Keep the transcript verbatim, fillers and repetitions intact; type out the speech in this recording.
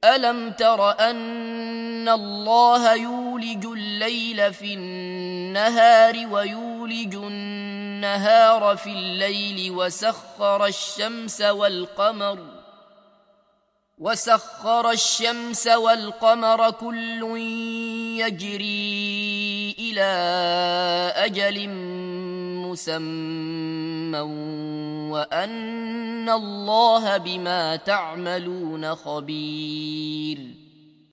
ألم تر أن الله يولج الليل في النهار ويولج النهار في الليل وسخر الشمس والقمر وسخر الشمس والقمر كل يجري إلى أجل مسمى وأن الله بما تعملون خبير.